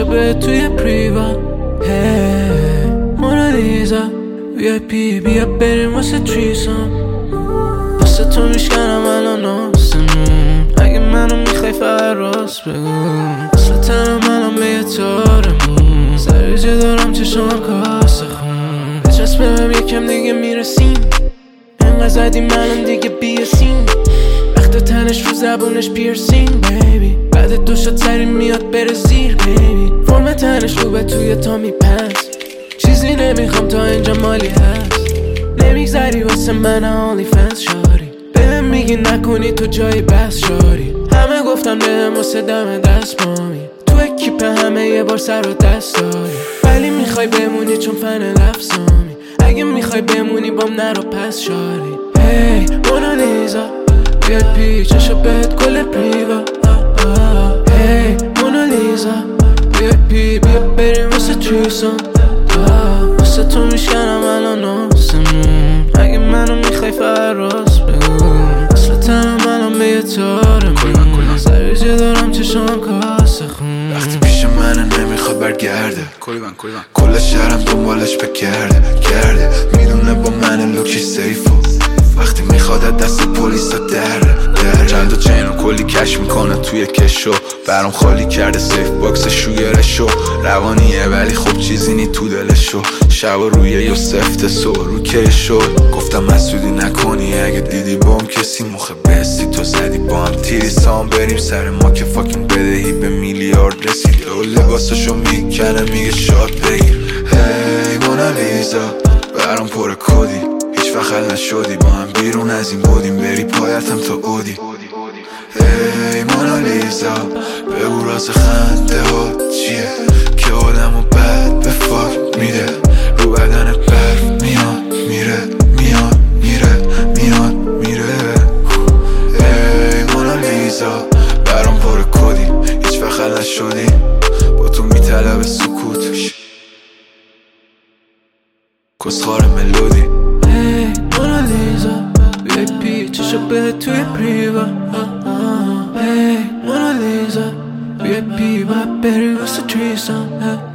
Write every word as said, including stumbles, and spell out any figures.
به توی پریوا. هی مونالیزا وی آی پی بیا بریم واسه تریسام. واسه تو میشکنم الان آسمون، اگه منو میخوای فقط راست بگو. اصلا تنم الان به یه تارمون، سریجه دارم چشم کاسه خون. بچسبم یکم دیگه میرسیم، انقدر زدیم الان دیگه بیاسیم. وقت تنش رو زبونش پیرسینگ بیبی، بعد دو شد سری میاد بره زیر بیبی. فرم تنش رو به توی تا میپس، چیزی نمیخوام تا اینجا مالی هست. نمیگذری واسه من only fans شاری، بهم میگی نکنی تو جای بس شاری. همه گفتم بهم واسه دم دست مامی، تو اکیپ همه یه بار سر و دست داری. ولی میخوای بمونی چون فن لفظامی، اگه میخوای بمونی بام نرو پس شاری. هی مونالیزا وی آی پی چشو بهت کل پریوا. هی مونالیزا وی آی پی بیا بریم واسه تریسام. واسه تو میشکنم الان آسمون، اگه منو میخوای فقط راست بگو. اصلا تنم الان به یه تارمون، سریجه دارم چشم کاسه خون. وقتی پیش منه نمیخواد برگرده، کل شهرم دنبالش بگرده گرده. میدونه با من لوکش سیفو، وقتی میخواد دست پلیسا دره دره. چند تا چین و کلی کش میکنه توی کشو، برام خالی کرده سیف باکس شوگرشو. روانیه ولی خب چیزی نی تو دلشو، شب روی یه سفت سو رو که شد. گفتم مسئولی نکنی اگه دیدی بام کسی مخه بستی تو زدی با هم تیری سام. بریم سر ما که فاکین بدهی به میلیارد رسید. و لباسشو میکنه میگه شاد بگیر. هی مونالیزا برام پر کدی، هیچ وقت حل نشدی با هم بیرون از این بودیم. بری پایتم تا اودی. هی مونالیزا بگو راز خنده ها چیه که آدمو بد به فاک میده. رو بدن برف میاد میره میاد میره میاد میره. هی مونالیزا برام پر کدی، هیچ وقت حل نشدی با تو میطلب سکوت. کسخار ملودی. هی مونالیزا وی آی پی چشو بهت توی پریوا. هی مونالیزا وی آی پی باید بری واسه تریسام.